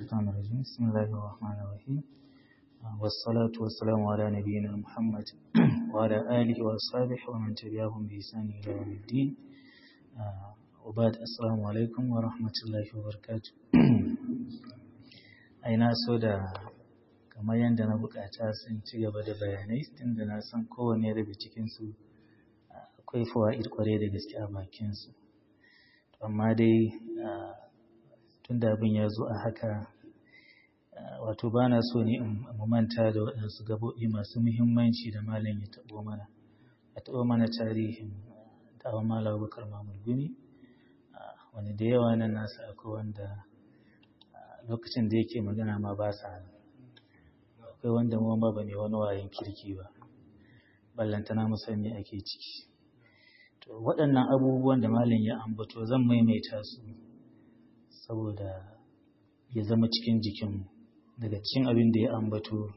الشيطان الرجيم بسم الله الرحمن الرحيم والصلاة والسلام على نبينا محمد وعلى آله وأصحابه ومن تبعهم بإحسان إلى يوم الدين وبعد السلام عليكم ورحمة الله وبركاته aina so da kamar yadda na bukata sun ci gaba da bayanai tunda na san kowanne daga cikinsu akwai fawaid kwarai da gaske a bakinsu amma dai tunda abin ya zo a haka wato ba na so ne in manta da waɗansu gaɓoɓi masu muhimmanci da malam ya taɓo mana tarihin dawon malam Abubakar Mahmud Gumi wani da yawa nan nasa akwai wanda lokacin da yake magana ma ba sa akwai wanda mu ba ne wani wayan kirki ba ballantana musamman ake ciki to waɗannan abubuwan da malam ya ambato zan maimaita su saboda ya zama cikin jikinmu daga cikin abin da ya ambato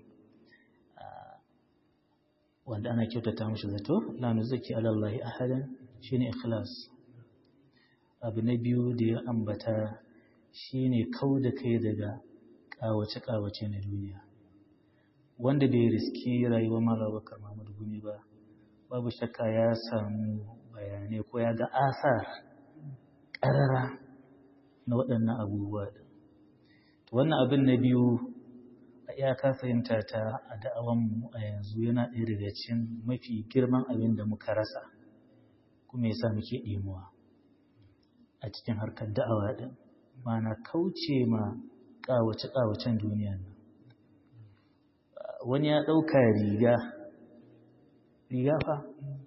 wanda ana kyautata mashi zato la nuzaki ala Allah ahadan shine ikhlas abu na biyu da ya ambata shine kauda kai daga kawace na duniya wanda bai riski rayuwar Malam Abubakar Mahmud Gumi ba babu shakka ya samu bayanai ko ya ga asar ƙarara na waɗannan abubuwa wannan abin na biyu a iyaka fahimta ta a da'awanmu a yanzu yana ɗaya daga cikin mafi girman abin da muka rasa kuma yasa muke ɗimuwa a cikin harkar da'awa ɗin mana kauce ma ƙawace-ƙawacen duniya nan wani ya ɗauka riga fa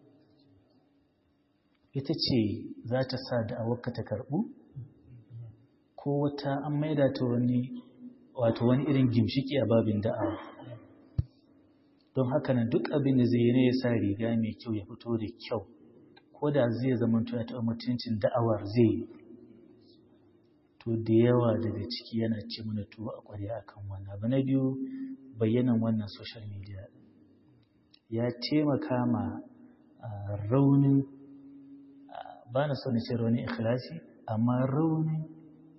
ita ce za ta sa da'awarka ta karɓu ko wata an maida ta wani irin gimshiki a babin da'awa don haka nan duk abin da zai ne ya sa riga mai kyau ya fito da kyau ko da zai zama ya taɓa mutuncin da'awar zai yi to da yawa daga ciki yana ce mana tuwo a ƙwarya akan wannan abu na biyu bayyanan wannan social media ya taimaka ma raunin ba na so na ce raunin ikhlasi amma raunin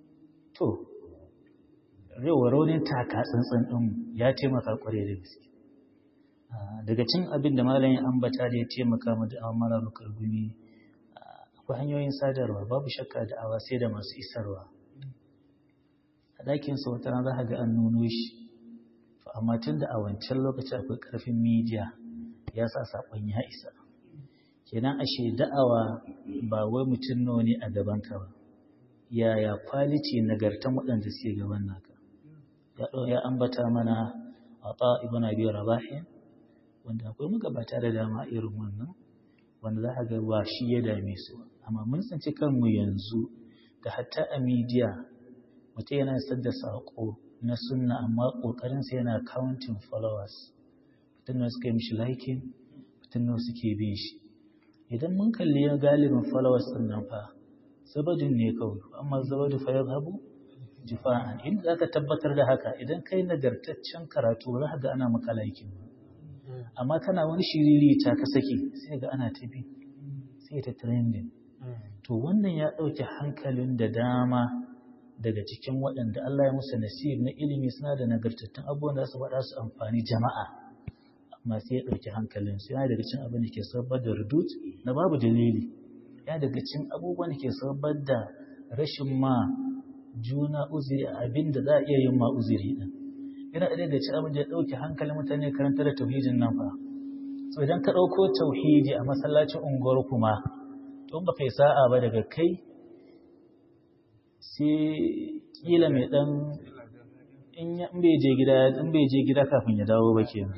taka tsantsan ɗin ya taimaka ƙwarai da gaske daga cin abin da malam ya ambata da ya taimaka mu da'awa Malam Abubakar Gumi akwai hanyoyin sadarwa babu shakka da'awa sai da masu isarwa a ɗakinsa wata rana za ga an nuno shi amma tun da a wancan lokaci akwai ƙarfin midiya ya sa saƙon ya isa kenan ashe da'awa ba wai mutum nawa ne a gabanka ba yaya kwaliti nagartan waɗanda suke gaban naka ya ambata mana Ata ibn Abi Rabah wanda akwai magabata da dama irin wannan wanda za a ga ba shi ya dame su amma mun tsinci kanmu yanzu da hatta a media mutum yana sadda saƙo na sunna amma ƙoƙarinsa yana counting followers mutum ne suka yi mishi liking mutum ne suke bin shi idan mun kalli galibin followers ɗin nan fa zabadin ne kawai amma zabadu fa yadhhabu jifa'an in zaka tabbatar da haka idan kai nagartaccen karatu za ka ga ana maka laikin amma kana wani shiriri ta ka saki sai ga ana ta bi sai ta trending to wannan ya dauke hankalin da dama daga cikin waɗanda Allah ya musu nasib na ilimi suna da nagartattun abubuwan da su faɗa su amfani jama'a amma sai ya dauke hankalin su yana daga cikin abin da ke sabbar da rudud na babu dalili ya daga cikin abubuwan da ke sabar da rashin ma juna uzuri a abin da za a iya yin ma uzuri din yana ɗaya daga cikin abin da ya ɗauke hankalin mutane karanta da tauhidin nan fa so idan ka ɗauko tauhidi a masallacin unguwar kuma to ba kai sa'a ba daga kai sai kila mai ɗan in bai je gida kafin ya dawo ba kenan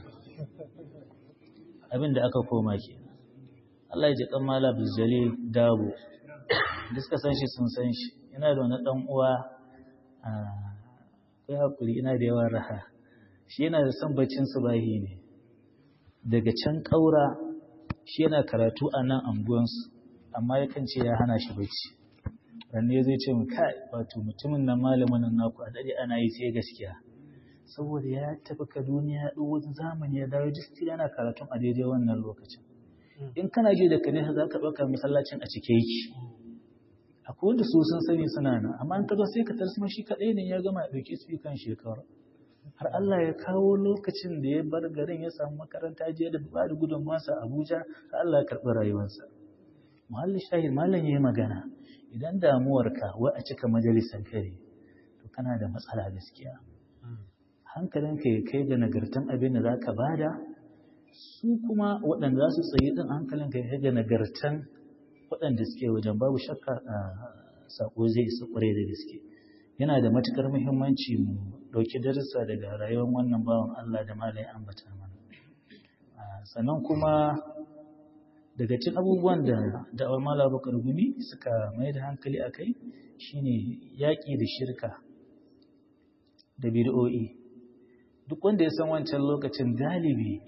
abin da aka koma kenan Allah ya ji kan Malam Abdul Dabo da suka san shi sun san shi yana da wani dan uwa kai hakuri ina da yawan raha shi yana da son baccin subahi ne daga can kaura shi yana karatu a nan anguwansu amma yakan ce ya hana shi bacci ranne zai ce mu kai wato mutumin nan malamin nan naku a dade ana yi sai gaskiya saboda ya tafi Kaduna ya dawo zamani ya dawo duk yana karatun a daidai wannan lokacin in kana ji da kane za ka ɗauka masallacin a cike yake akwai wanda su sun sani suna nan amma in ka zo sai ka tarsima shi kaɗai ne ya gama ɗauki speaker shekaru har Allah ya kawo lokacin da ya bar garin ya samu makaranta je da ba da gudunmawarsa Abuja har Allah ya karɓi rayuwarsa. Muhalli shahid malam yayi magana idan damuwarka wai a cika majalisar kare to kana da matsala gaskiya. Hankalinka ya kai ga nagartan abin da zaka bada su kuma waɗanda za su tsaye din hankalinka ya kai ga nagartan waɗanda suke wajen babu shakka sako zai isa ƙwarai da gaske. Yana da matukar muhimmanci mu ɗauki darussa daga rayuwar wannan bawan Allah da malai ambata mana. Sannan kuma daga cikin abubuwan da da'awar Malam Abubakar Gumi suka mai da hankali a kai shine yaƙi da shirka da bid'o'i. Duk wanda ya san wancan lokacin galibi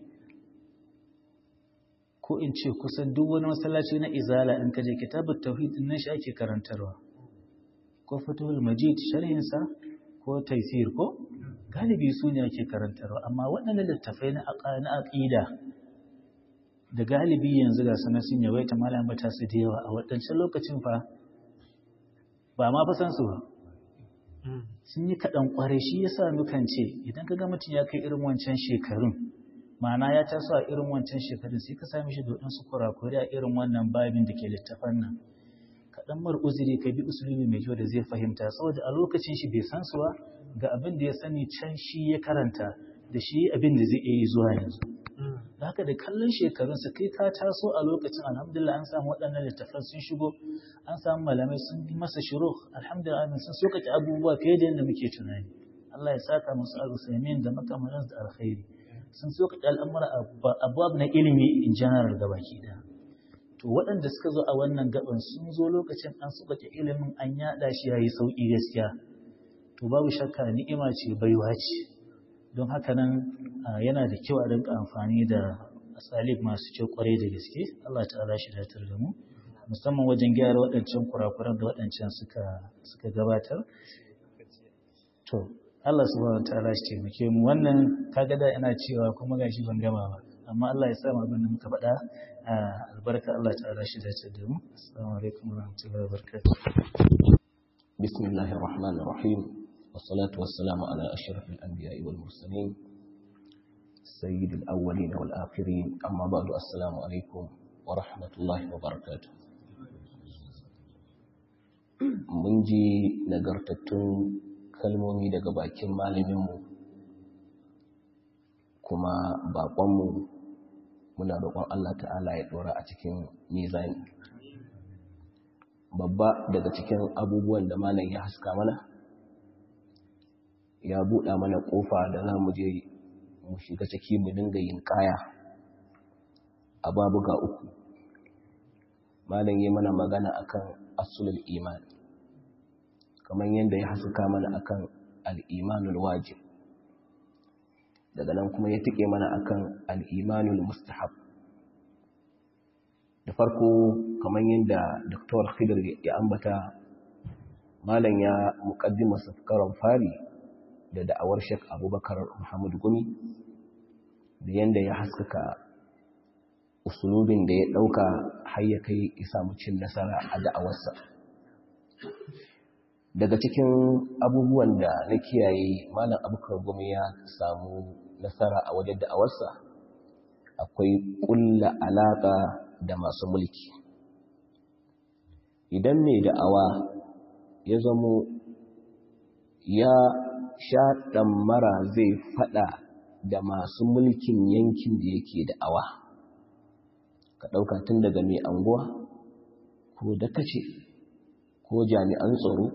ko in ce kusan duk wani masallaci na izala in kaje kitabut tauhid din nan shi ake karantarwa. Ko Fathul Majid sharhinsa ko Taysir ko galibi su ne ake karantarwa amma waɗannan littafai na aqida da galibi yanzu ga sanar sun yawaita malam bata su da yawa a waɗancan lokacin fa ba ma fa san su ba sun yi kaɗan ƙware shi yasa mukan ce idan ka ga mutum ya kai irin wancan shekarun ma'ana ya taso a irin wancan shekarun sai ka sami shi da waɗansu kurakuri a irin wannan babin da ke littafan nan kaɗan mar uzuri ka bi usulubi mai kyau da zai fahimta saboda a lokacin shi bai san su ba ga abin da ya sani can shi ya karanta da shi abin da zai iya yi zuwa yanzu da haka da kallon shekarunsa kai ka taso a lokacin alhamdulillah an samu waɗannan littafan sun shigo an samu malamai sun yi masa shiru alhamdulillah sun sokaci abubuwa fiye da yadda muke tunani Allah ya saka musu al-Usaimin da makamantansu da alkhairi sun sokaci al'amura abubuwa na ilimi in general gabaki ɗaya. To waɗanda suka zo a wannan gaban sun zo lokacin an sokaci ilimin an yaɗa shi yayi sauƙi gaskiya to babu shakka ni'ima ce baiwa ce don haka nan yana da kyau a rinka amfani da asalib masu kyau kwarai da gaske Allah ta'ala shi datar da mu musamman wajen gyara waɗancan kurakuran da waɗancan suka gabatar to Allah subhanahu wa ta'ala shi taimake mu wannan kaga da ina cewa kuma gashi ban gama ba amma Allah ya sa mu abin da muka faɗa albarka Allah ta'ala shi datar da mu assalamu alaikum warahmatullahi wabarakatuh bismillahir rahmanir rahim والصلاة والسلام على أشرف الأنبياء والمرسلين سيد الأولين والآخرين أما بعد السلام عليكم ورحمة الله وبركاته mun ji nagartattun kalmomi daga bakin malaminmu kuma baƙonmu muna roƙon Allah ta'ala ya ɗora a cikin mizani babba daga cikin abubuwan da malam ya haska mana ya buɗa mana ƙofa da za mu je mu shiga ciki mu dinga yin kaya a babuga uku malam yi mana magana akan asulul iman kamar yadda ya haska mana akan al-imanul wajib daga nan kuma ya tike mana akan al-imanul mustahab da farko kamar yadda Dr. Khidir ya ambata malam ya muqaddima safkaran fari da da'awar Sheikh Abubakar Muhammad Gumi da yanda ya haskaka usulubin da ya dauka har ya kai isa cin nasara a da'awarsa daga cikin abubuwan da na kiyaye malam Abubakar Gumi ya samu nasara a wajen da'awarsa akwai kulla alaka da masu mulki idan mai da'awa ya zamo ya sha ɗammara zai faɗa da masu mulkin yankin da yake da'awa ka ɗauka tun daga mai anguwa ko dakace ko jami'an tsaro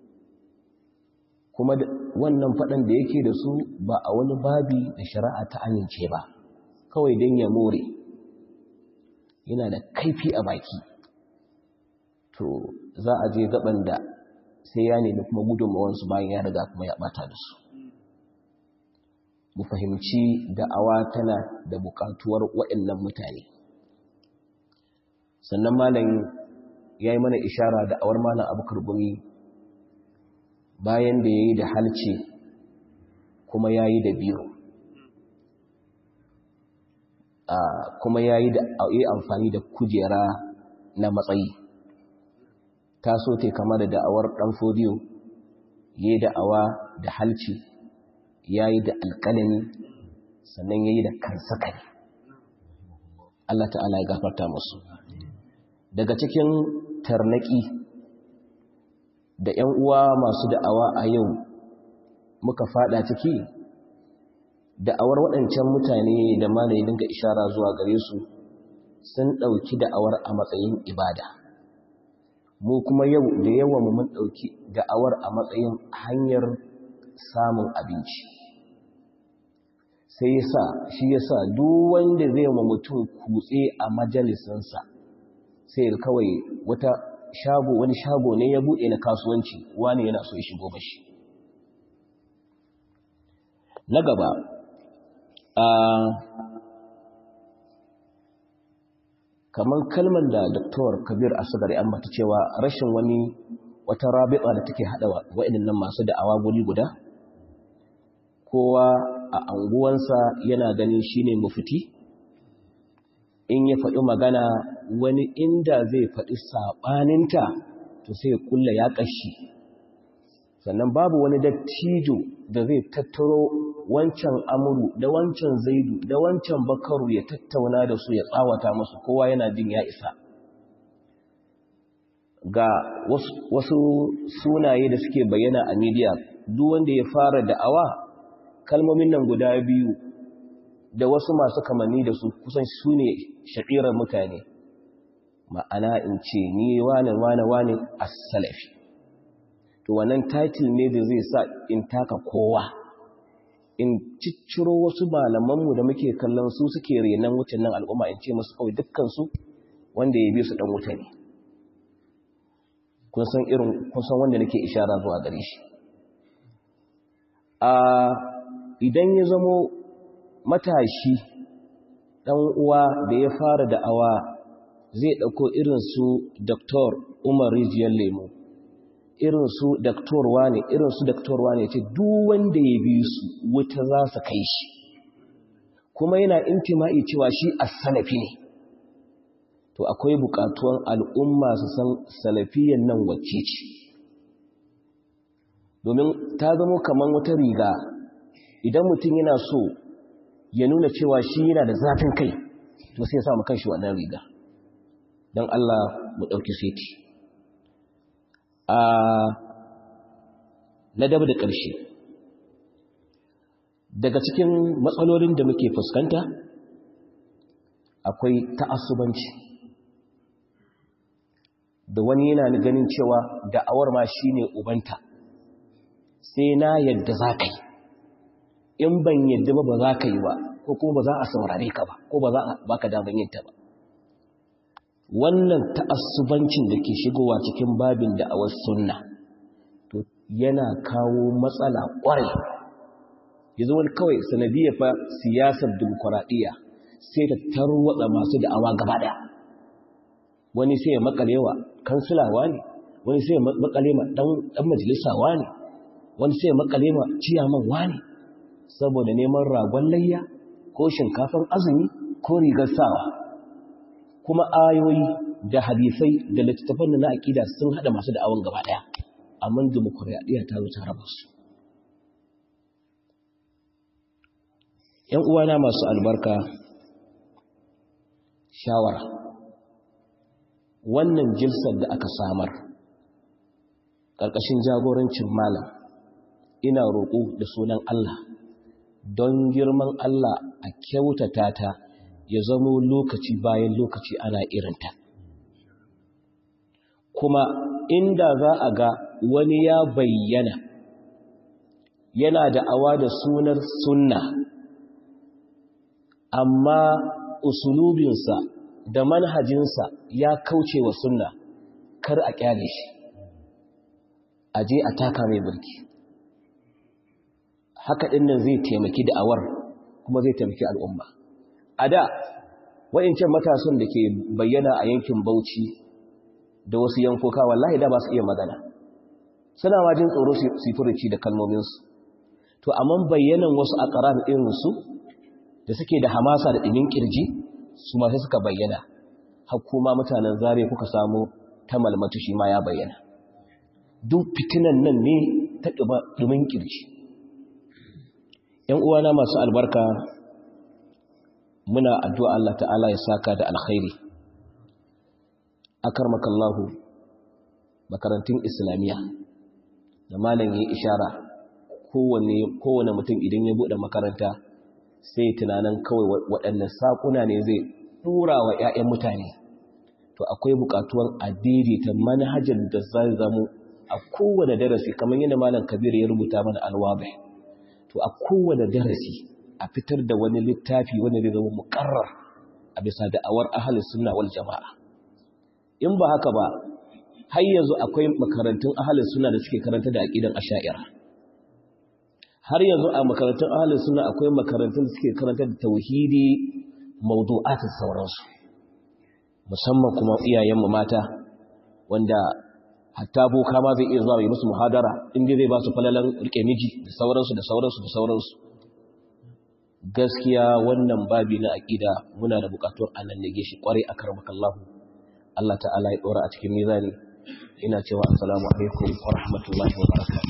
kuma wannan faɗan da yake da su ba a wani babi da shari'a ta amince ba kawai don ya more yana da kaifi a baki to za a je gaban da sai ya nemi kuma gudunmawansu bayan ya riga kuma ya ɓata da su mu fahimci da'awa tana da buƙatuwar waɗannan mutane sannan malam ya yi mana ishara da'awar malam Abubakar Gumi bayan da ya yi da halce kuma ya yi da biro kuma ya yi amfani da kujera na matsayi ta so ta kama da da'awar ɗan fodiyo, ya yi da'awa da halci, ya yi da alƙalami, sannan ya yi da kansakari. Allah ta'ala ya gafarta musu. Daga cikin tarnaki da ‘yan uwa masu da'awa a yau muka fada ciki, da'awar waɗancan mutane da malayi dinga ishara zuwa gare su sun ɗauki da'awar a matsayin ibada. Mu kuma yau da yawa mu mun ɗauki da'awar a matsayin hanyar samun abinci. Sai shi yasa duk wanda zai ma mutum kutse a majalisinsa sai kawai wani shago ne ya buɗe na kasuwanci, wani yana so ya shigo bashi. Na gaba, kamar kalmar da Dr. Kabir Asgar ya ambata cewa rashin wata rabita da take hada waɗannan masu da'awa guri guda, kowa a anguwansa yana ganin shine mufti, in ya faɗi magana wani inda zai faɗi saɓaninta to sai ya kulla ya ƙashi, sannan babu wani dattijo da zai tattaro wancan amuru da wancan zaidu da wancan bakaru ya tattauna da su ya tsawata musu, kowa yana jin ya isa. Ga wasu sunaye da suke bayyana a media, duk wanda ya fara da'awa kalmomin nan guda biyu da wasu masu kamanni da su kusan su ne shaƙirar mutane, ma'ana in ce ni wane as-salafi. To wannan title ne da zai sa in taka kowa, in cicciro wasu malamanmu da muke kallon su suke renon wucin nan al'umma, in ce musu kawai dukkansu wanda ya bi su ɗan wuta ne. Kun san wanda nake ishara zuwa gare shi. Idan ya zamo matashi ɗan uwa da ya fara da'awa zai ɗauko irin su Dr. Umar Rijiyar Lemo, irin su Dr. Wane, irin su Dr. Wane, ya ce duk wanda ya bi su wuta za su kai shi, kuma yana intima'i cewa shi as-salafi ne. To akwai buƙatuwan al'umma su san salafiyan nan wacce ce, domin ta zama kamar wata riga. Idan mutum yana so ya nuna cewa shi yana da zafin kai, to sai ya samu kanshi wannan riga. Don Allah mu ɗauki seti. Na daba da ƙarshe, daga cikin matsalolin da muke fuskanta akwai ta'assubanci, da wani yana ganin cewa da'awar ma shine ubanta, sai na yadda za ka yi, in ban yadda ba za ka yi ba, ko kuma ba za a saurare ka ba, ko ba za a baka damar yin ta ba. Wannan ta'assubancin da ke shigowa cikin babin da'awar sunna to yana kawo matsala ƙwarai. Yanzu wani kawai sanadiyar fa siyasar dimokuraɗiyya sai ta tarwatsa masu da'awa gaba ɗaya. Wani sai ya makalewa kansulawa ne, wani sai ya makalema ɗan majalisawa ne, wani sai ya makalema ciyaman wani, saboda neman ragon layya ko shinkafan azumi ko rigar sawa. Kuma ayoyi da hadisai da littattafan na aƙida sun haɗa masu da'awan gaba ɗaya, amma dimokuraɗiyya ta zo ta raba su. ‘Yan uwana masu albarka, shawara, wannan jilsar da aka samar ƙarƙashin jagorancin malam, ina roƙo da sunan Allah, don girman Allah a kyautata ta, ya zamo lokaci bayan lokaci ana irinta. Kuma inda za a ga wani ya bayyana yana da'awa da sunar sunna, amma usulubinsa da manhajinsa ya kauce wa sunna, kar a kyale shi, a je a taka mai burki. Haka ɗinnan zai taimaki da'awar kuma zai taimaki al'umma. A da wa'incan matasan da ke bayyana a yankin Bauchi da wasu yankoka, wallahi da ba su iya magana, suna ma jin tsoro su furuci da kalmominsu. To amma bayyanan wasu aqran irinsu da suke da hamasa da ɗimin kirji, su ma sai suka bayyana. Har kuma mutanen Zare kuka samu ta malmatu shi ma ya bayyana. Duk fitinan nan ne ta ɗumin ƙirji. ‘Yan uwana masu albarka, muna addu'a Allah ta'ala ya saka da alkhairi. Akarmakallahu, makarantun Islamiyya da malam ya ishara, kowane mutum idan ya buɗe makaranta sai tunanin kawai waɗannan saƙuna ne zai ɗura wa ‘ya'yan mutane. To akwai buƙatuwan a daidaita manhajar da zai zamo a kowane darasi, kamar yadda malam Kabir ya rubuta mana alwabe. To a kowane darasi a fitar da wani littafi wanda zai zama muƙarrar a bisa da'awar ahlus sunna wal jama'a. In ba haka ba, har yanzu akwai makarantun ahlus sunna da suke karanta da aqidan asha'ira. Har yanzu a makarantun ahlus sunna akwai makarantun da suke karanta da tauhidi, mawdu'atus sauransu. Musamman kuma iyayenmu mata wanda hatta boka ma zai iya zuwa yi musu muhadara inda zai ba su falalan rike miji da sauransu. Gaskiya wannan babi na aqida muna da bukatun annan ne shi kware akarmakallahu. Allah ta'ala ya dora a cikin mizani. Ina cewa assalamu alaikum wa rahmatullahi wa barakatuh.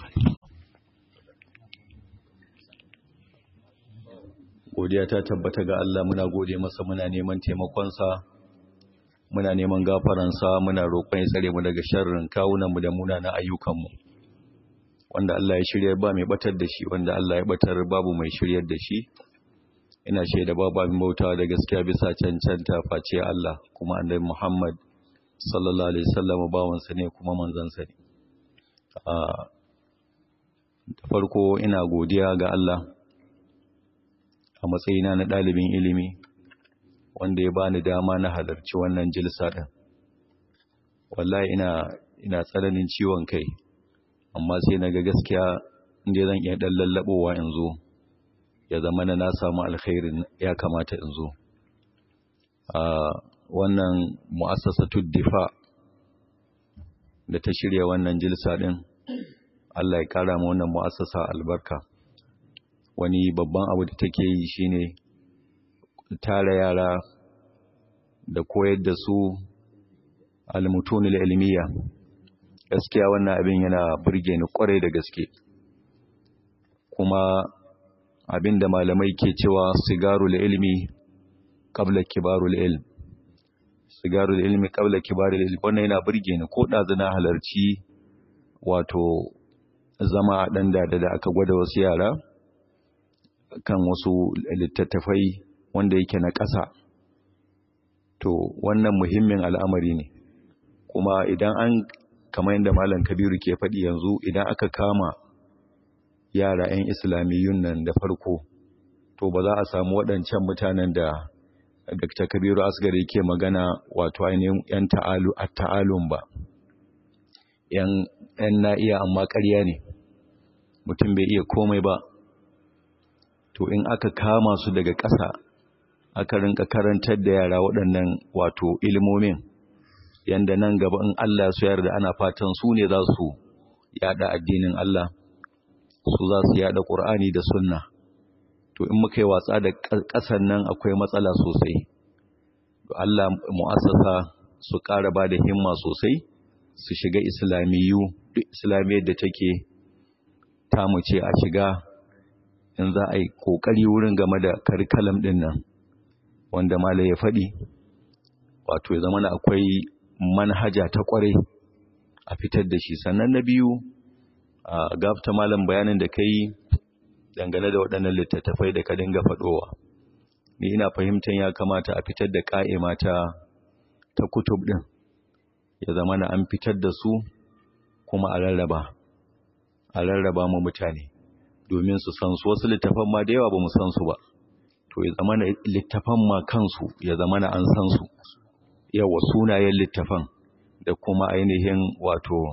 Godiya ta tabbata ga Allah, muna gode masa, muna neman taimakonsa, muna neman gafaransa, muna roƙon ya tsare mu daga sharrin kawunanmu da munanan ayyukanmu. Wanda Allah ya shirya ba mai batar da shi, wanda Allah ya batar babu mai shiryar da shi. Ina shaida babu abin bautawa da gaskiya bisa cancanta face Allah, kuma annabi Muhammad sallallahu alaihi wasallam bawansa ne kuma manzansa ne. Da farko ina godiya ga Allah a matsayina na ɗalibin ilimi wanda ya bani dama na halarci wannan jilsa ɗin. Wallahi ina tsananin ciwon kai, amma sai na ga gaskiya inda zan iya ɗan lallaɓowa in zo, ya zama na samu alkhairin ya kamata in zo. Wannan mu'assasatud difa da ta shirya wannan jilsa ɗin, Allah ya ƙara ma wannan mu'assasa albarka. Wani babban abu da take yi shine tara yara da koyar da su al-mutunul ilmiya. Gaskiya wannan abin yana burge ni kwarai da gaske. Kuma abinda malamai ke cewa sigarul ilmi qabla kibarul ilm. Sigarul ilmi qabla kibarul ilm, wannan yana burge ni. Ko ɗazuna halarci wato zama a ɗan da aka gwada wasu yara kan wasu littattafai wanda yake na ƙasa. To wannan muhimmin al'amari ne, kuma idan kamar yadda Malam Kabiru ke faɗi yanzu, idan aka kama yara 'yan islamiyyun nan da farko, to ba za a samu waɗancan mutanen da Dr. Kabiru Asgar yake magana wato ainihin 'yan ta'alun ba. 'Yan na iya amma ƙarya ne, mutum bai iya komai ba. To in aka kama su daga ƙasa, aka rinka karantar da yara waɗannan wato ilmomin, yanda nan gaba in Allah su yarda ana fatan su ne za su yada addinin Allah, su za su yada Qur'ani da Sunna. To in muka yi watsa da ƙasan nan akwai matsala sosai. To Allah mu'assasa su ƙara ba da himma sosai, su shiga islamiyyu, duk islamiyyar da take tamu ce a shiga, in za a yi ƙoƙari wurin game da curriculum ɗin nan wanda Malam ya faɗi, wato ya zama akwai manhaja ta ƙware a fitar da shi. Sannan na biyu, gafta Malam bayanin da ka yi dangane da waɗannan littattafai da ka dinga faɗowa, ni ina fahimtar ya kamata a fitar da ƙa'ima ta kutub ɗin, ya zama an fitar da su kuma a rarraba mu mutane domin su san su. Wasu littafan ma da yawa ba mu san su ba, to ya zama littafan ma kansu ya zama an san su, yawa sunayen littafan da kuma ainihin wato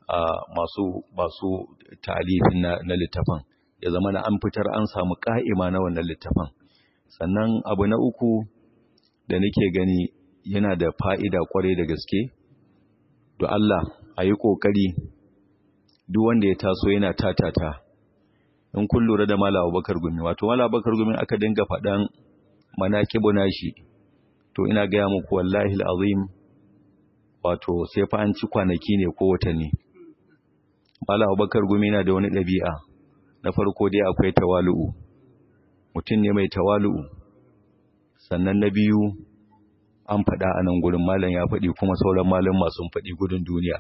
masu ta'alifin na littafan, ya zama an fitar an samu ƙa'ima na wannan littafan. Sannan abu na uku da nake gani yana da fa'ida kwarai da gaske, do Allah a yi ƙoƙari duk wanda ya taso yana tatata. In kun lura da Malam Abubakar Gumi, wato Malam Abubakar Gumi aka dinga faɗan manaƙibu nashi, to ina gaya muku wallahi al'azim wato sai fa an ci kwanaki ne ko watanni. Malam Abubakar Gumi na da wani ɗabi'a. Na farko dai akwai tawalu'u, mutum ne mai tawalu'u. Sannan na biyu an faɗa a nan gurin, malam ya faɗi kuma sauran malam masu faɗi gudun duniya.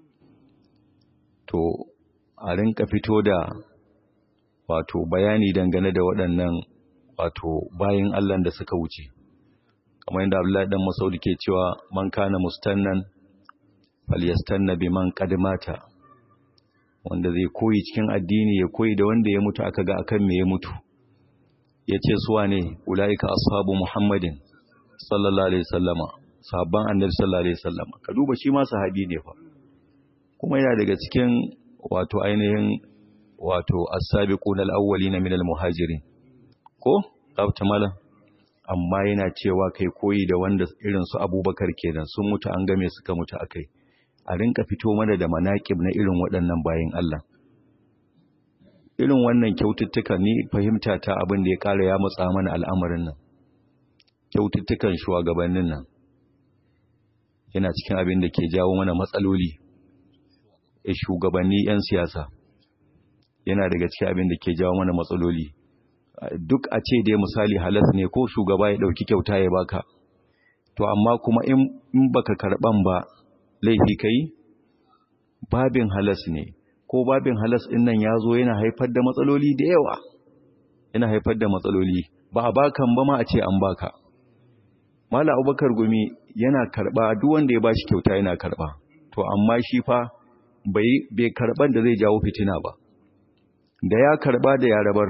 To a rinka fito da wato bayani dangane da waɗannan wato bayin Allah da suka wuce. Kamar yadda Abdullahi dan Mas'ud ke cewa man kana mustannan falyastanna biman qad mata. Wanda zai koyi cikin addini ya koyi da wanda ya mutu aka ga akan me ya mutu. Yace su wane ulaika ashabu Muhammadin sallallahu alaihi wasallama, sahabban Annabi sallallahu alaihi wasallama. Ka duba shi ma sahabi ne fa. Kuma yana daga cikin wato ainihin wato as-sabiquna al-awwalina min al-muhajirin. Ko ta malam, amma yana cewa kai koyi da wanda irin su Abubakar kenan sun mutu an game suka mutu akai. A rinka fito mana da manaqib na irin waɗannan bayin Allah. Irin wannan kyaututtuka ni fahimta ta abin da ya ƙara ya matsa mana al'amarin nan. Kyaututtukan shugabannin nan yana cikin abin da ke jawo mana matsaloli. Shugabanni 'yan siyasa yana daga cikin abin da ke jawo mana matsaloli. Duk a ce dai misali halas ne ko shugaba ya ɗauki kyauta ya baka, to amma kuma in baka karɓan ba laifi kai, babin halas ne, ko babin halas ɗin nan ya zo yana haifar da matsaloli da yawa, yana haifar da matsaloli, ba a bakan ba ma a ce an baka. Malam Abubakar Gumi yana karɓa, duk wanda ya bashi kyauta yana karɓa, to amma shi fa bai karɓan da zai jawo fitina ba, da ya karɓa da ya rabar.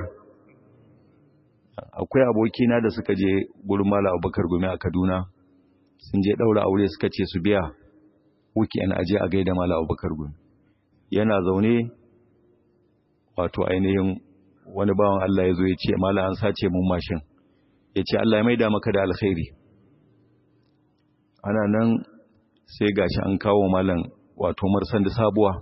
Akwai abokina da suka je gurin Malam Abubakar Gumi a Kaduna, sun je ɗaura aure suka ce su biya weekend aje a gaida Malam Abubakar Gumi. Yana zaune wato ainihin wani bawan Allah ya zo ya ce Malam an sace mun mashin, ya ce Allah ya maida maka da alkhairi. Ana nan sai gashi an kawo Malam wato marsandi sabuwa,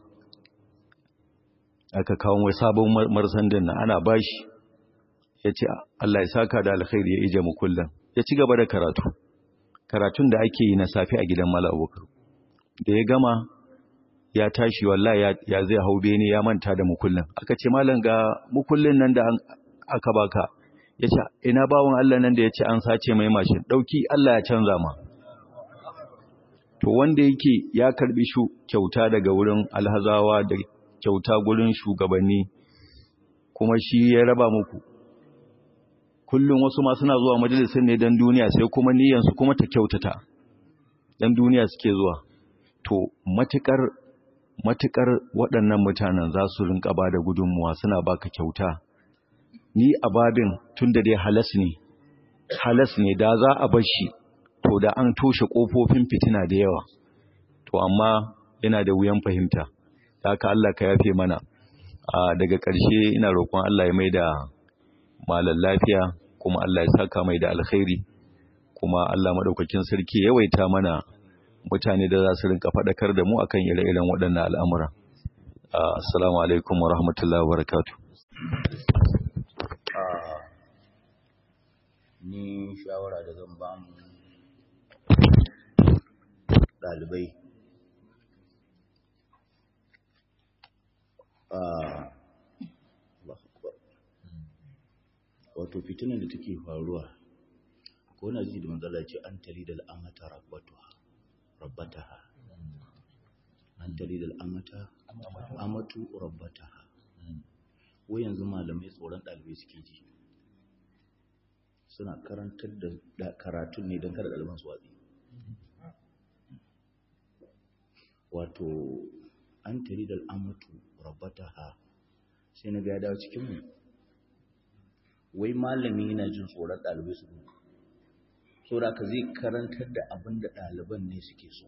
aka kawo mai sabon marsandin nan ana bashi, ya ce Allah ya saka da alkhairi, ya ije mu kullum ya ci gaba da karatun da ake yi na safi a gidan Malam Abubakar. Da ya gama ya tashi wallahi ya zai hau bene ya manta da mukullin. Aka ce Malam ga mukullin nan da aka baka. Ya ce ina bawon Allah nan da ya ce an sace mai mashin, ɗauki Allah ya canza ma. To wanda yake ya karbi kyauta daga wurin alhazawa da kyauta gurin shugabanni, kuma shi ya raba muku. Kullum wasu ma suna zuwa majalisar ne don duniya, sai kuma niyyansu kuma ta kyautata, don duniya suke zuwa. To matukar waɗannan mutanen za su rinka ba da gudunmuwa suna baka kyauta, ni a babin tun da dai halas ne da za a bar shi, to da an toshe ƙofofin fitina da yawa. To amma yana da wuyan fahimta, da haka Allah ka yafe mana. Daga ƙarshe ina roƙon Allah ya mai da malam lafiya, kuma Allah ya saka mai da alkhairi, kuma Allah maɗaukakin sarki ya yawaita mana mutane da za su rinka faɗakar da mu akan ire-iren waɗannan al'amura. Assalamu alaikum wa rahmatullahi wa barakatuh. Ni shawara da zan ba mu ɗalibai, wato fitinan da take faruwa, ko na ji da manzala ce an tali da al'amata rabbataha, an tali da al'amata amatu rabbataha. Wai yanzu malamai tsoron ɗalibai suke ji, suna karantar da karatun ne don kada ɗaliban su watsi. Wato an tali da al'amatu rabbataha, sai na ga ya dawo cikinmu. Wai malami yana jin tsoron ɗalibai su gudu, so da ka zai karantar da abin da ɗaliban ne suke so.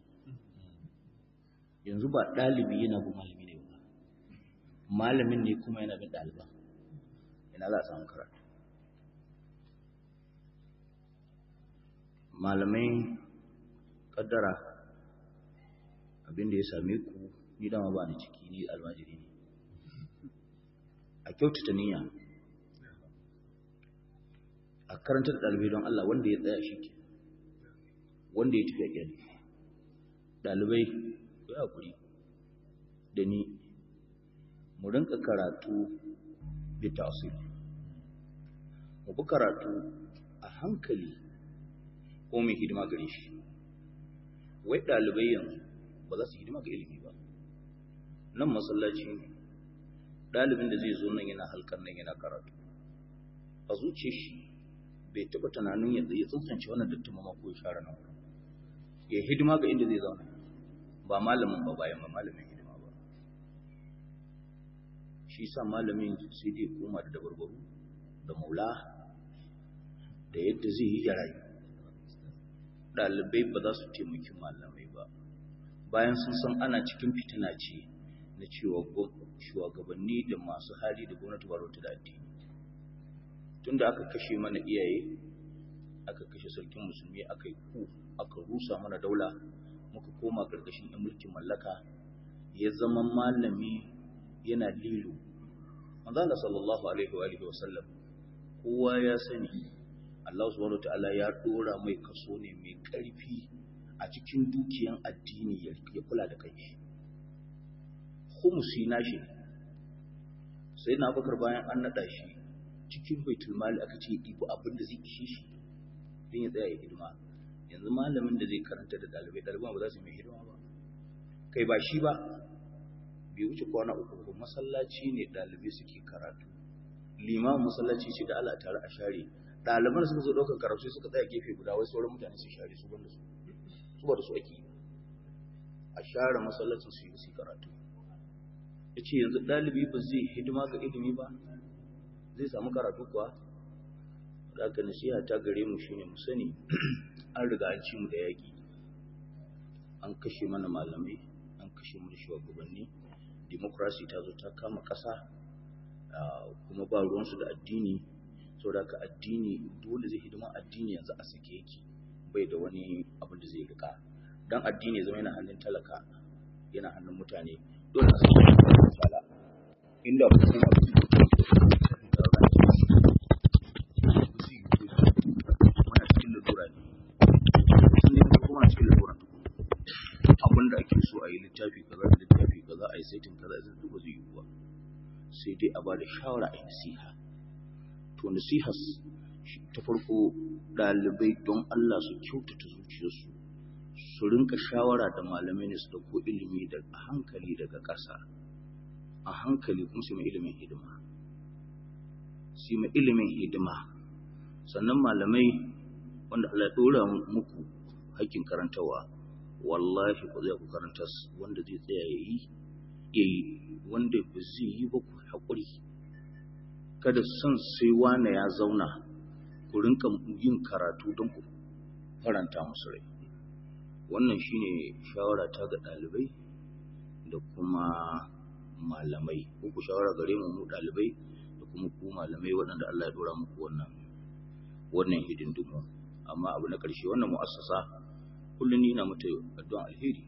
Yanzu ba ɗalibi yana bin malami ne ba, malamin ne kuma yana bin ɗaliban. Ina za a samu karatu? Malamai kaddara abin da ya same ku, ni dama ba ni ciki, ni almajiri ne. A kyautata niyya, a karantar ɗalibai don Allah, wanda ya tsaya shi ke, wanda ya tafi a kyali. ɗalibai ku yi haƙuri da ni mu rinka karatu bi tasir, mu bi karatu a hankali ko mai hidima gare shi. Wai ɗalibai yanzu ba za su hidima ga ilimi ba. Nan masallaci ne, ɗalibin da zai zo nan yana halkar nan yana karatu, a zuciya shi bai taɓa tunanin ya tsantsance wannan dattin ma ko ya share nan wurin, ya hidima ga inda zai zauna, ba malamin ba bayan ba malamin hidima ba. Shi sa malamin sai dai koma da dabarbaru da maula da yadda zai yi ya rayu. Ɗalibai ba za su taimaki malamai ba, bayan sun san ana cikin fitina ce na cewa shugabanni da masu hali da gwamnati ba rota da addini. Tunda aka kashe mana iyaye, aka kashe sarkin musulmi, aka yi aka rusa mana daula, muka koma ƙarƙashin yan mulkin mallaka, ya zama malami yana lilo. Manzo Allah sallallahu alaihi wa sallam kowa ya sani Allah subhanahu wataala ya dora mai kaso ne mai ƙarfi a cikin dukiyan addini ya kula da kai. Khumsi nashi sai na Abubakar bayan an nada shi cikin baitul mali aka ce ibu abin da zai kishi shi din ya tsaya ya hidima. Yanzu malamin da zai karanta da ɗaliban ba za su mai hidima ba, kai ba shi ba, bai wuce kwana uku ba masallaci ne ɗalibai suke karatu, limamin masallaci ce da Allah tare a share, ɗaliban suka zo ɗaukar karatu suka tsaya gefe guda, wai sauran mutane su share su banda su ba da su ake a share masallacin su yi karatu. Ya ce yanzu ɗalibi ba zai hidima ga ilimi ba, zai samu karatu kuwa? Da aka nasiha ta gare mu shine mu sani an riga an ci mu da yaƙi, an kashe mana malamai, an kashe mu da shugabanni, demokrasi ta zo ta kama ƙasa, kuma ba ruwansu da addini. Saboda haka addini dole zai hidima addini yanzu a sake yake, bai da wani abin da zai rika. Dan addini zama yana hannun talaka, yana hannun mutane, dole a sake sala inda kuma abin da ake so a yi littafi kaza da littafi kaza a yi saitin kaza zai duba zai yi ba, sai dai a ba da shawara a yi nasiha. To nasihas ta farko, ɗalibai don Allah su kyautata zuciyarsu, su rinka shawara da malamai ne su dauko ilimi da a hankali daga ƙasa, a hankali kuma su mai ilimin hidima, su mai ilimin hidima. Sannan malamai wanda Allah ya dora muku hakkin karantawa, wallahi ku zai ku karanta wanda zai tsaya yayi, wanda ba zai yi ba ku haƙuri. Kada son sai wane ya zauna, ku rinka yin karatu don ku faranta musu rai. Wannan shine shawara ta ga ɗalibai da kuma malamai. Ku shawara gare mu ɗalibai da kuma ku malamai waɗanda Allah ya dora muku wannan hidindimu. Amma abu na ƙarshe, wannan mu'assasa kullum ni ina mata addu'an alheri.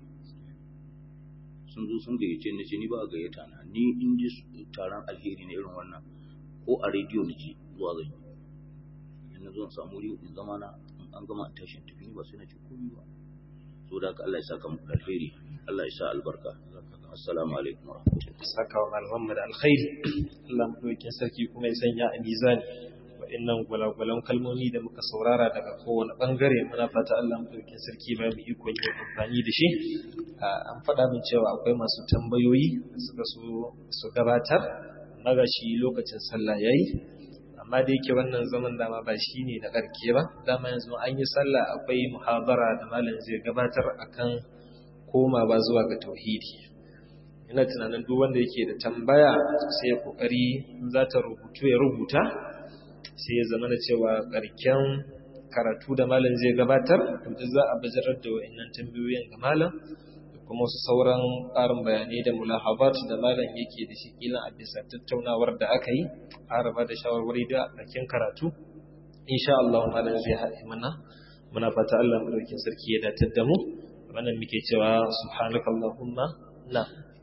Sun zo sun gayyace ni, ce ni ba gayyata na, ni in ji taron alheri ne irin wannan, ko a rediyo na ji zuwa zan yi. In na zo in samu wuri in zama na, in an gama tashin tafi ni ba sai na ci komai ba. So da haka Allah ya saka muku alheri, Allah ya sa albarka. Assalamu alaikum warahmatullahi. Saka wa malaman da alkhairi, Allah mu dokin sarki kuma ya sanya a mizani wa'annan gwalagwalan kalmomi da muka saurara daga kowane bangare. Muna fata Allah mu dokin sarki ba mu ikon yin amfani da shi. An faɗa min cewa akwai masu tambayoyi da suka so su gabatar, maga shi lokacin sallah yayi, amma da yake wannan zaman dama ba shi ne na ƙarke ba, dama yanzu an yi sallah akwai muhabara da malam zai gabatar akan komawa zuwa ga tauhidi. Ina tunanin duk wanda yake da tambaya sai ya kokari za ta rubutu ya rubuta, sai ya zama da cewa ƙarken karatu da malam zai gabatar to duk za a bajarar da wa'annan tambayoyin ga malam da kuma wasu sauran ƙarin bayanai da mulahabat da malam yake da shi kila a bisa tattaunawar da aka yi, araba da shawarwari da ƙarken karatu. Insha Allah malam zai haɗe mana. Muna fata Allah madaukakin sarki ya datar da mu. Wannan muke cewa subhanakallahumma na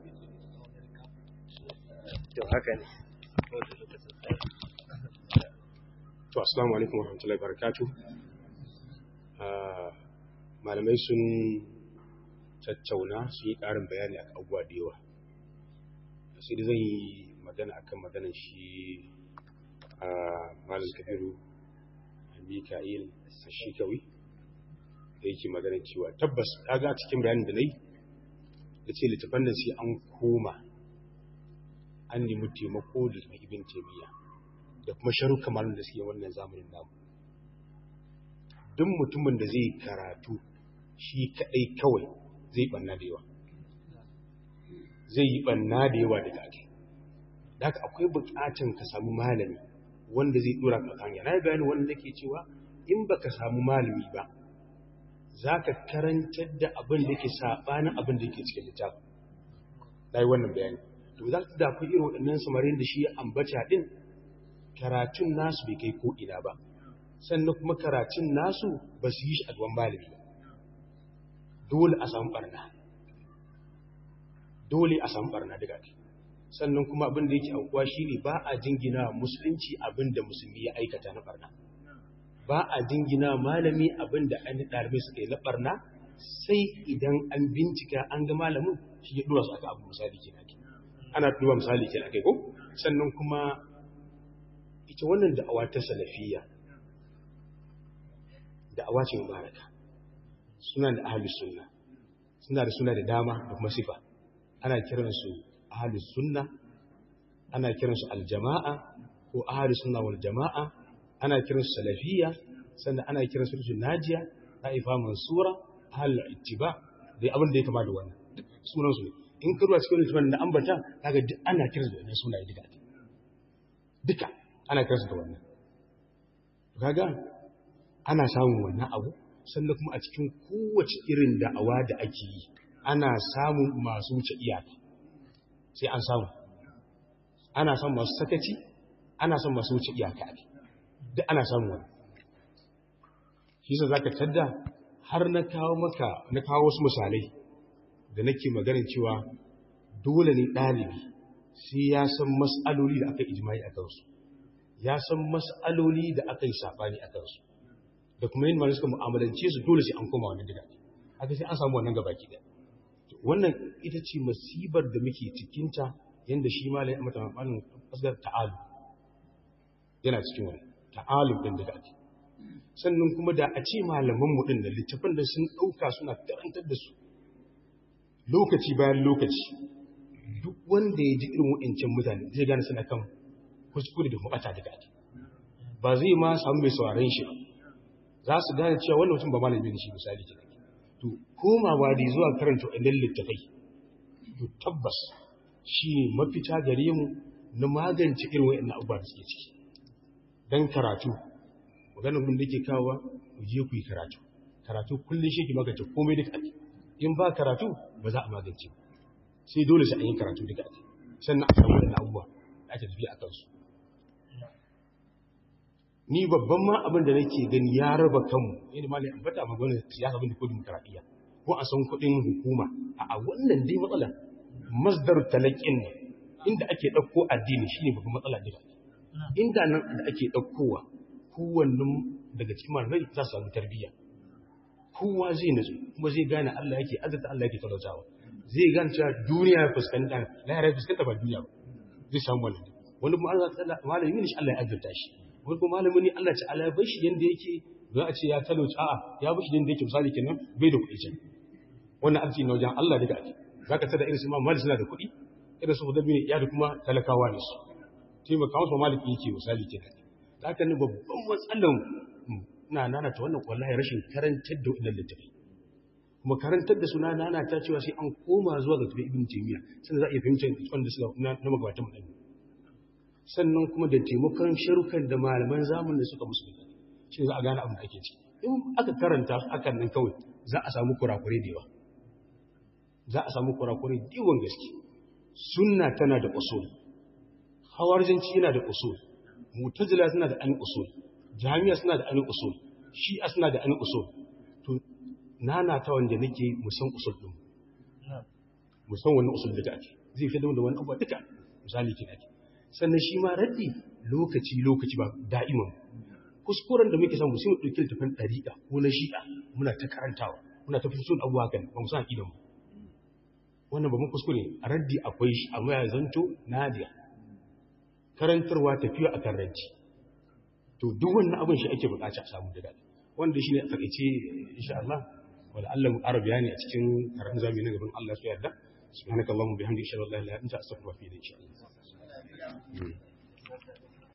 to haka ne. To assalamu alaikum warahmatullahi wabarakatuh. Malamai sun tattauna su yi ƙarin bayani a abubuwa da yawa. Sai zan yi magana akan maganar shi a Malam Kabiru Mika'il Shikawi da yake maganar cewa tabbas kaga cikin bayanin da nayi da ce littafan nan sai an koma an nemi taimako da Ibn Taymiyyah da kuma sharuka malamin da suke wannan zamanin namu. Duk mutumin da zai karatu shi kadai kawai zai banna da yawa, zai yi banna da yawa daga ake. Da haka akwai bukatun ka samu malami wanda zai dora ka hanya. Na yi bayani wanda nake cewa in baka samu malami ba za ka karantar da abin da ke sabanin abin da ke cikin littafin. Na yi wannan bayani. To za ka da akwai irin waɗannan samarin da shi ya ambata din karatun nasu bai kai ko ina ba, sannan kuma karatun nasu ba su yi shi a gaban malami ba. Dole a samu barna, dole a samu barna daga ake. Sannan kuma abin da yake aukuwa shi ne ba a jingina musulunci abin da musulmi ya aikata na barna, ba a jingina malami abin da an ɗalibai suka yi na barna, sai idan an bincika an ga malamin shi ya ɗora su aka abu misali ke nake, ana ɗora misali ke nake ko. Sannan kuma ita wannan da'awa ta salafiyya da'awa ce mubaraka, suna da ahli sunna, suna da suna da dama da kuma sifa. Ana kiransu ahli sunna, ana kiransu aljama'a ko ahli sunna wal jama'a, ana kiransu salafiyya, sannan ana kiransu najiya, ta'ifa mansura, ahli ittiba, da abin da ya kama da wannan sunan su ne. In ka ruwa cikin littafin da ambata kaga duk ana kiransu da wannan sunaye duka ana kiransu da wannan. Kaga ana samun wannan abu. Sannan kuma a cikin kowace irin da'awa da ake yi ana samun masu wuce iyaka, sai an samu. Ana samun masu sakaci, ana samun masu wuce iyaka, duk ana samun wani. Shi sa za ka tadda har na kawo wasu misalai da nake maganin cewa dole ne ɗalibi sai ya san mas'aloli da aka yi ijimai a kansu, ya san mas'aloli da aka yi saɓani a kansu, da kuma yin suka mu'amalance su dole sai an koma wannan daga haka sai an samu wannan gabaki da wannan ita ce masibar da muke cikinta, yanda shi ma lai mata mamalin asgar ta'alu yana cikin wani ta'alu din daga ake. Sannan kuma da a ce malaman mu din da littafin da sun dauka suna karantar da su lokaci bayan lokaci, duk wanda ya ji irin wa'ancan mutane zai gane suna kan kuskure da mabata daga ake, ba zai ma samu mai sauraron shi ba, za su gane cewa wannan mutum ba malami ne shi misali ke. To komawa da zuwa karanta wannan littafai to tabbas shi mafita gare mu na magance irin wayannan abubuwa da suke ciki. Dan karatu maganar mun da ke kawowa ku je ku yi karatu kullun shi ke magance komai duka ake. In ba karatu ba za a magance ba, sai dole sai an yi karatu duka ake, sannan a samu wannan abubuwa da ake tafiya a kansu. Ni babban ma abin da nake gani ya raba kanmu yana ma ne ambata maganar siyasa bin kudin demokradiyya ko a san kudin hukuma a wannan dai matsala masdar talaqqin ne, inda ake dauko addini shine babban matsala ne. Inda nan da ake daukowa kowannen daga cikin malamai za su samu tarbiyya, kowa zai nazo kuma zai gane Allah yake azata, Allah yake talautawa, zai gane cewa duniya ya fuskanta lahira ya fuskanta ba duniya ba, zai samu wannan. Wani kuma Allah ta malami ne shi Allah ya azurta shi, wani kuma malami ne Allah ta'ala ya bar shi yanda yake, za a ce ya talauci, a'a ya bar shi yanda yake misali kenan bai da kuɗi can. Wannan arziki na wajen Allah daga ake. Za ka tada irin su ma mali suna da kuɗi, irin su hudabi ne ya da kuma talakawa ne su. Taimaka wasu maliki yake misali kenan. Da haka ne babban matsalan na nana ta wannan wallahi rashin karantar da wannan littafi. Kuma karantar da suna nana ta cewa sai an koma zuwa ga Ibn Taymiyyah sannan za a iya fahimtar wanda suka na magabatan mu. Sannan kuma da taimakon sharukan da malaman zamanin da suka musu shi za a gane abin da ake ciki. In aka karanta hakan nan kawai za a samu kurakure da yawa, za a samu kurakure da yawan gaske. Sunna tana da usul, hawarjanci yana da usul, mu'tazila suna da an usul, jami'a suna da an usul, shi'a suna da an usul. To nana ta wanda nake musan usul din, musan wannan usul da ake zai fi da wani abuwa duka misali ke ake. Sannan shi ma raddi lokaci ba da'iman. Kuskuren da muke samu sai mu ɗauki littafin ɗariƙa ko na shi'a muna ta karantawa, muna ta fito abuwa kan ba mu san aƙidan mu. wannan babban kuskure a raddi akwai shi amma ya zanto nadiya karantarwa tafiya a kan ranci to duk wannan abin shi ake bukaci a samu daga wanda shi ne a takaice insha Allah wala Allah mu ƙara bayani a cikin karatun zamu na gaban Allah su yarda subhanakallahumma bihamdika ashhadu an la ilaha illa anta astaghfiruka wa atubu ilayk insha Allah